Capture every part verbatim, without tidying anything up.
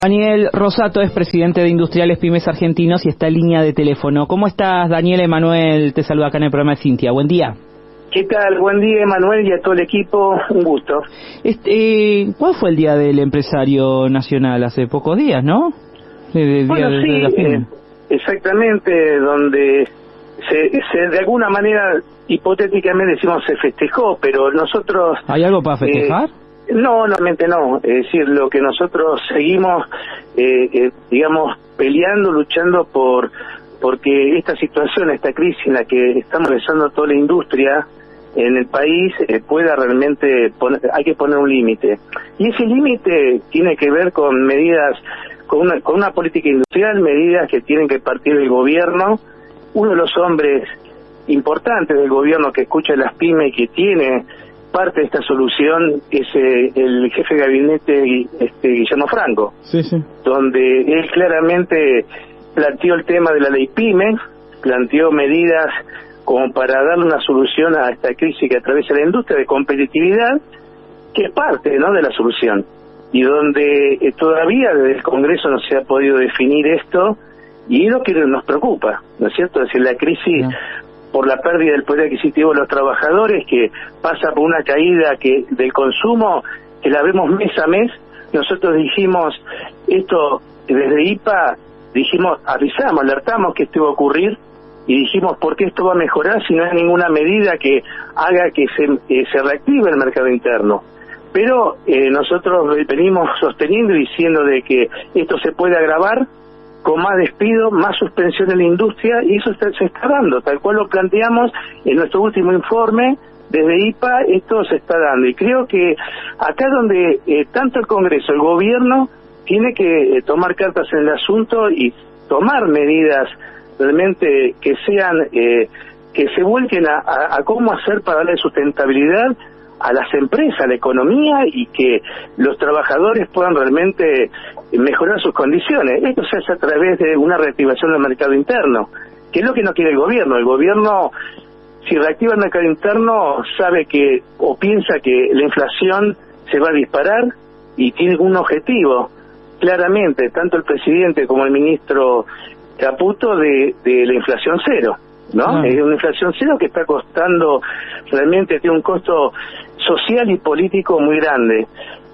Daniel Rosato es presidente de Industriales Pymes Argentinos y está en línea de teléfono. ¿Cómo estás, Daniel? Emanuel te saluda acá en el programa de Cintia. Buen día. ¿Qué tal? Buen día, Emanuel, y a todo el equipo. Un gusto. Este, eh, ¿Cuál fue el Día del Empresario Nacional? Hace pocos días, ¿no? De, de, bueno, día sí, de, de eh, exactamente, donde se, se de alguna manera, hipotéticamente decimos se festejó, pero nosotros... ¿Hay algo para festejar? Eh, No, realmente no. Es decir, lo que nosotros seguimos, eh, eh, digamos, peleando, luchando por porque esta situación, esta crisis en la que estamos realizando toda la industria en el país, eh, pueda realmente, poner, hay que poner un límite. Y ese límite tiene que ver con medidas, con una, con una política industrial, medidas que tienen que partir del gobierno. Uno de los hombres importantes del gobierno que escucha las pymes y que tiene parte de esta solución es eh, el jefe de gabinete este, Guillermo Franco, sí, sí. donde él claramente planteó el tema de la ley PYME, planteó medidas como para darle una solución a esta crisis que atraviesa la industria de competitividad, que es parte, ¿no?, de la solución, y donde eh, todavía desde el Congreso no se ha podido definir esto, y es lo que nos preocupa, ¿no es cierto? Es decir, la crisis... No. por la pérdida del poder adquisitivo de los trabajadores, que pasa por una caída que del consumo, que la vemos mes a mes. Nosotros dijimos, esto desde I P A, dijimos, avisamos, alertamos que esto iba a ocurrir, y dijimos, ¿por qué esto va a mejorar si no hay ninguna medida que haga que se, eh, se reactive el mercado interno? Pero eh, nosotros venimos sosteniendo y diciendo de que esto se puede agravar con más despido, más suspensión en la industria, y eso está, se está dando, tal cual lo planteamos en nuestro último informe, desde I P A esto se está dando, y creo que acá donde eh, tanto el Congreso, el gobierno, tiene que eh, tomar cartas en el asunto y tomar medidas realmente que sean, eh, que se vuelquen a, a, a cómo hacer para darle sustentabilidad a las empresas, a la economía, y que los trabajadores puedan realmente mejorar sus condiciones. Esto se hace a través de una reactivación del mercado interno, que es lo que no quiere el gobierno. El gobierno, si reactiva el mercado interno, sabe que, o piensa que la inflación se va a disparar, y tiene un objetivo, claramente, tanto el presidente como el ministro Caputo, de, de la inflación cero, ¿no? Ah. Es una inflación cero que está costando, realmente tiene un costo social y político muy grande.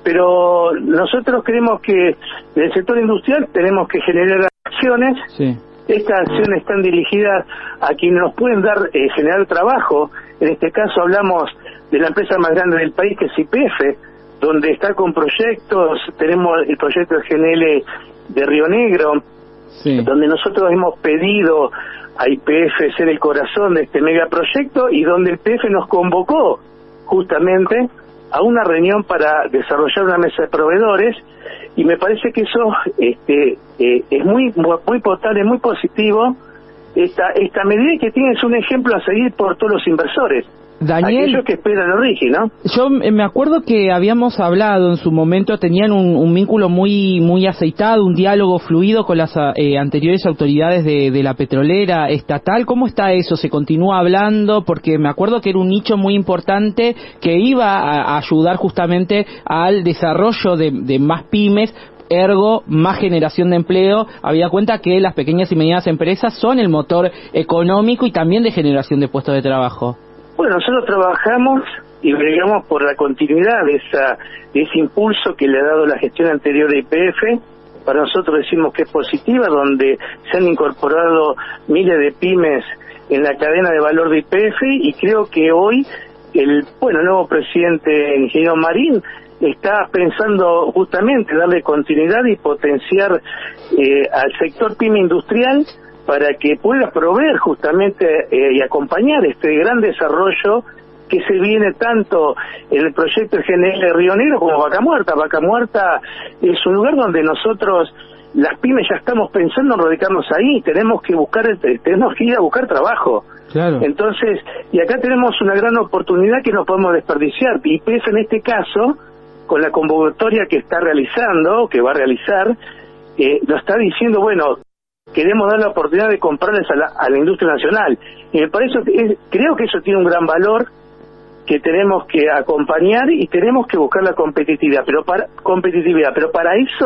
Pero nosotros creemos que en el sector industrial tenemos que generar acciones. Sí. Estas acciones están dirigidas a quienes nos pueden dar, eh, generar trabajo. En este caso hablamos de la empresa más grande del país, que es Y P F, donde está con proyectos. Tenemos el proyecto de G N L de Río Negro, sí, donde nosotros hemos pedido a Y P F ser el corazón de este megaproyecto, y donde el P F nos convocó justamente a una reunión para desarrollar una mesa de proveedores, y me parece que eso este, eh, es muy muy potable, muy positivo. Esta esta medida que tiene es un ejemplo a seguir por todos los inversores. Daniel, aquellos que esperan el RIGI, ¿no? Yo me acuerdo que habíamos hablado en su momento, tenían un, un vínculo muy muy aceitado, un diálogo fluido con las eh, anteriores autoridades de, de la petrolera estatal. ¿Cómo está eso? ¿Se continúa hablando? Porque me acuerdo que era un nicho muy importante que iba a, a ayudar justamente al desarrollo de, de más pymes, ergo más generación de empleo. Había cuenta que las pequeñas y medianas empresas son el motor económico y también de generación de puestos de trabajo. Bueno, nosotros trabajamos y bregamos por la continuidad de, esa, de ese impulso que le ha dado la gestión anterior de Y P F. Para nosotros decimos que es positiva, donde se han incorporado miles de pymes en la cadena de valor de Y P F, y creo que hoy el bueno el nuevo presidente, el ingeniero Marín, está pensando justamente darle continuidad y potenciar eh, al sector pyme industrial, para que pueda proveer justamente eh, y acompañar este gran desarrollo que se viene tanto en el proyecto de G N L de Río Negro como Vaca Muerta. Vaca Muerta es un lugar donde nosotros, las pymes, ya estamos pensando en radicarnos ahí. Tenemos que buscar, tenemos que ir a buscar trabajo. Claro. Entonces, y acá tenemos una gran oportunidad que no podemos desperdiciar. Y P F en este caso, con la convocatoria que está realizando, que va a realizar, eh, nos está diciendo, bueno, queremos dar la oportunidad de comprarles a la, a la industria nacional. Y me parece, es, creo que eso tiene un gran valor, que tenemos que acompañar, y tenemos que buscar la competitividad, pero para competitividad, pero para eso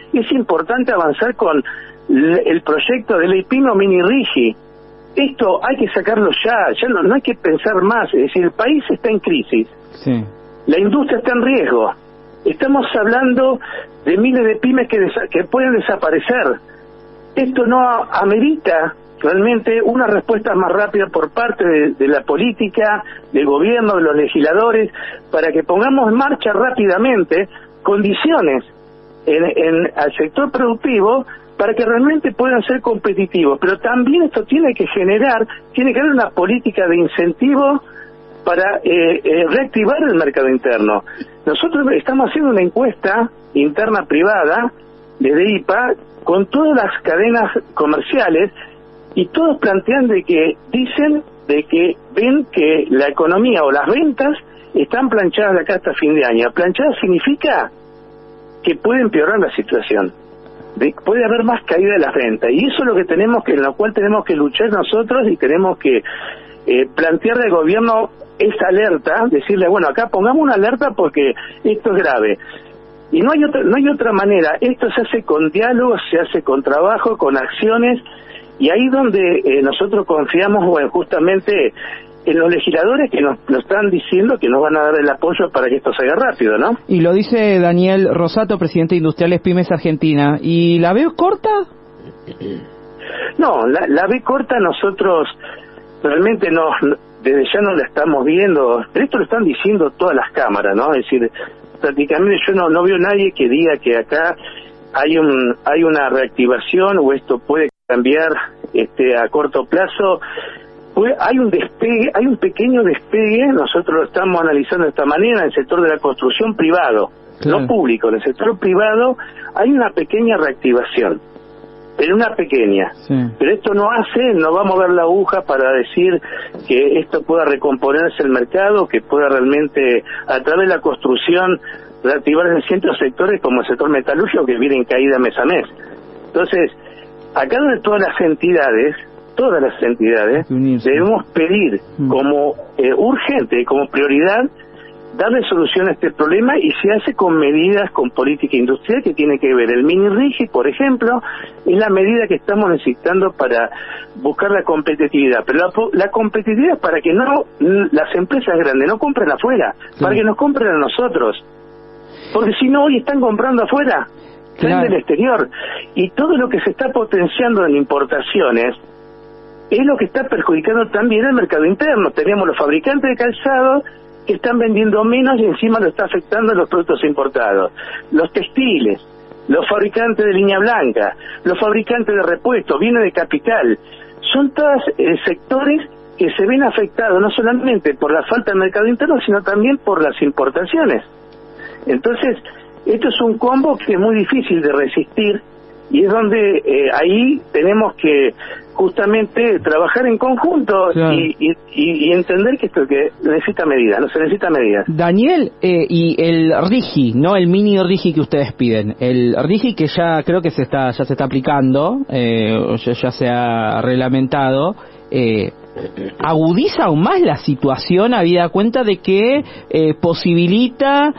es importante avanzar con el proyecto de ley PYME o mini RIGI. Esto hay que sacarlo ya, ya no, no hay que pensar más, es decir, el país está en crisis, sí. La industria está en riesgo, estamos hablando de miles de pymes que, desa que pueden desaparecer. Esto no amerita realmente una respuesta más rápida por parte de, de la política, del gobierno, de los legisladores, para que pongamos en marcha rápidamente condiciones en, en al sector productivo para que realmente puedan ser competitivos. Pero también esto tiene que generar, tiene que haber una política de incentivo para eh, eh, reactivar el mercado interno. Nosotros estamos haciendo una encuesta interna privada desde I P A con todas las cadenas comerciales y todos plantean de que dicen de que ven que la economía o las ventas están planchadas de acá hasta fin de año. Planchadas significa que puede empeorar la situación, de, puede haber más caída de las ventas, y eso es lo que tenemos que, en lo cual tenemos que luchar nosotros, y tenemos que eh, plantearle al gobierno esa alerta, decirle, bueno, acá pongamos una alerta porque esto es grave. Y no hay otra, no hay otra manera, esto se hace con diálogo, se hace con trabajo, con acciones, y ahí donde eh, nosotros confiamos, bueno, justamente en los legisladores que nos, nos están diciendo que nos van a dar el apoyo para que esto se haga rápido, ¿no? Y lo dice Daniel Rosato, presidente de Industriales Pymes Argentina. ¿Y la veo corta? No, la, la ve corta nosotros realmente no, desde ya no la estamos viendo, pero esto lo están diciendo todas las cámaras, ¿no? Es decir, prácticamente yo no, no veo a nadie que diga que acá hay un hay una reactivación o esto puede cambiar este a corto plazo. Pues hay un despegue, hay un pequeño despegue, nosotros lo estamos analizando de esta manera en el sector de la construcción privado, claro. No público, en el sector privado hay una pequeña reactivación, pero una pequeña, sí. Pero esto no hace, no va a mover la aguja para decir que esto pueda recomponerse el mercado, que pueda realmente, a través de la construcción, reactivarse en ciertos sectores como el sector metalúrgico que viene en caída mes a mes. Entonces, acá de todas las entidades, todas las entidades, debemos pedir como eh, urgente, como prioridad, darle solución a este problema, y se hace con medidas, con política industrial que tiene que ver. El mini RIGI, por ejemplo, es la medida que estamos necesitando para buscar la competitividad, pero la, la competitividad para que no las empresas grandes no compren afuera, sí. Para que nos compren a nosotros, porque si no hoy están comprando afuera, traen del exterior, y todo lo que se está potenciando en importaciones es lo que está perjudicando también el mercado interno. Tenemos los fabricantes de calzado que están vendiendo menos y encima lo está afectando a los productos importados. Los textiles, los fabricantes de línea blanca, los fabricantes de repuestos, bienes de capital, son todos eh, sectores que se ven afectados no solamente por la falta de mercado interno, sino también por las importaciones. Entonces, esto es un combo que es muy difícil de resistir, y es donde eh, ahí tenemos que justamente trabajar en conjunto, claro. y, y, y entender que esto que necesita medidas, no se necesita medidas. Daniel, eh, y el RIGI, no el mini RIGI que ustedes piden, el RIGI que ya creo que se está ya se está aplicando, eh, ya, ya se ha reglamentado, eh, agudiza aún más la situación, habida cuenta de que eh, posibilita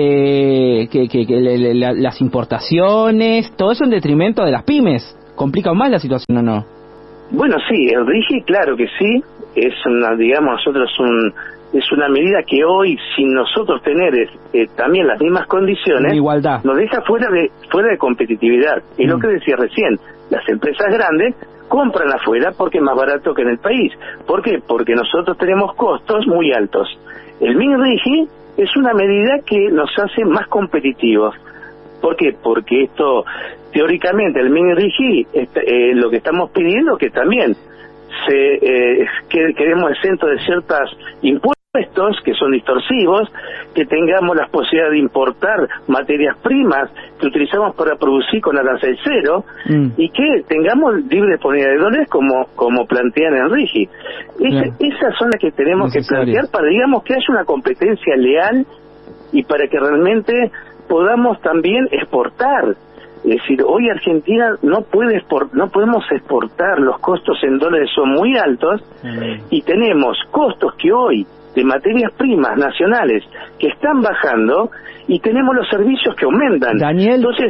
eh, que, que, que le, le, las importaciones, todo eso en detrimento de las pymes, complica aún más la situación, ¿o no? Bueno, sí, el RIGI, claro que sí, es una, digamos, nosotros un, es una medida que hoy, sin nosotros tener eh, también las mismas condiciones, en igualdad, nos deja fuera de fuera de competitividad. Es mm. lo que decía recién, las empresas grandes compran afuera porque es más barato que en el país. ¿Por qué? Porque nosotros tenemos costos muy altos. El mini RIGI es una medida que nos hace más competitivos. ¿Por qué? Porque esto, teóricamente, el mini RIGI, eh, lo que estamos pidiendo que también se eh, que queremos exento de ciertos impuestos que son distorsivos, que tengamos la posibilidad de importar materias primas que utilizamos para producir con arancel cero, mm. y que tengamos libre disponibilidad de dólares como como plantean en RIGI. Ese, esas son las que tenemos que plantear para, digamos, que haya una competencia leal y para que realmente podamos también exportar. Es decir, hoy Argentina no puede export, no podemos exportar, los costos en dólares son muy altos, mm. y tenemos costos que hoy de materias primas nacionales que están bajando, y tenemos los servicios que aumentan. Daniel, entonces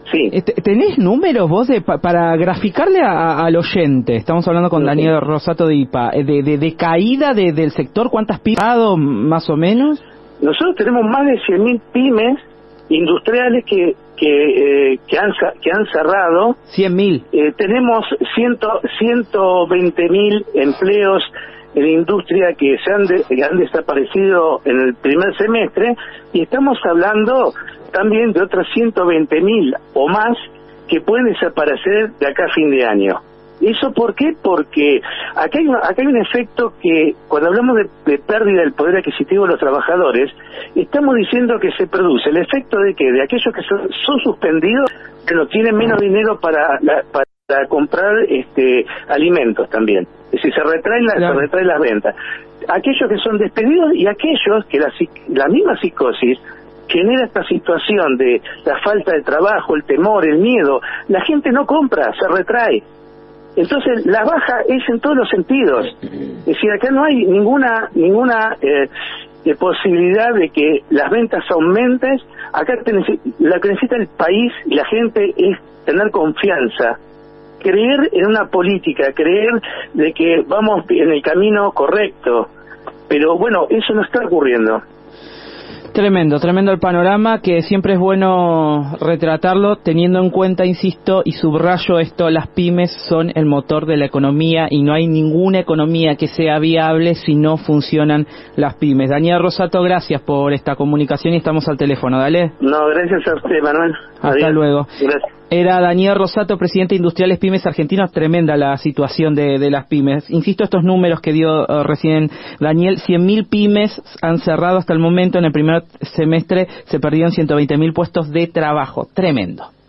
Sí. ¿Tenés números vos de, pa, para graficarle a, a, al oyente? Estamos hablando con sí. Daniel Rosato de I P A, de, de, de caída de, del sector, ¿cuántas pymes ha dado más o menos? Nosotros tenemos más de cien mil pymes industriales que que eh, que han que han cerrado. cien mil. Eh, tenemos ciento veinte mil empleos en la industria que se han, de, que han desaparecido en el primer semestre, y estamos hablando también de otras ciento veinte mil o más que pueden desaparecer de acá a fin de año. ¿Eso por qué? Porque acá hay, acá hay un efecto que, cuando hablamos de, de pérdida del poder adquisitivo de los trabajadores, estamos diciendo que se produce el efecto de que de aquellos que son, son suspendidos, que no tienen menos dinero para, la, para comprar este alimentos también. Es decir, se retraen, la, claro. se retraen las ventas. Aquellos que son despedidos y aquellos que la, la misma psicosis genera esta situación de la falta de trabajo, el temor, el miedo. La gente no compra, se retrae. Entonces la baja es en todos los sentidos. Es decir, acá no hay ninguna ninguna eh, de posibilidad de que las ventas aumenten. Acá te, la que necesita el país y la gente es tener confianza, creer en una política, creer de que vamos en el camino correcto. Pero bueno, eso no está ocurriendo. Tremendo, tremendo el panorama, que siempre es bueno retratarlo teniendo en cuenta, insisto, y subrayo esto, las pymes son el motor de la economía y no hay ninguna economía que sea viable si no funcionan las pymes. Daniel Rosato, gracias por esta comunicación y estamos al teléfono, dale. No, gracias a usted, Manuel. Hasta Adiós. Luego. Gracias. Era Daniel Rosato, presidente de Industriales Pymes Argentinos. Tremenda la situación de, de las pymes. Insisto, estos números que dio uh, recién Daniel, cien mil pymes han cerrado hasta el momento. En el primer semestre se perdieron ciento veinte mil puestos de trabajo. Tremendo.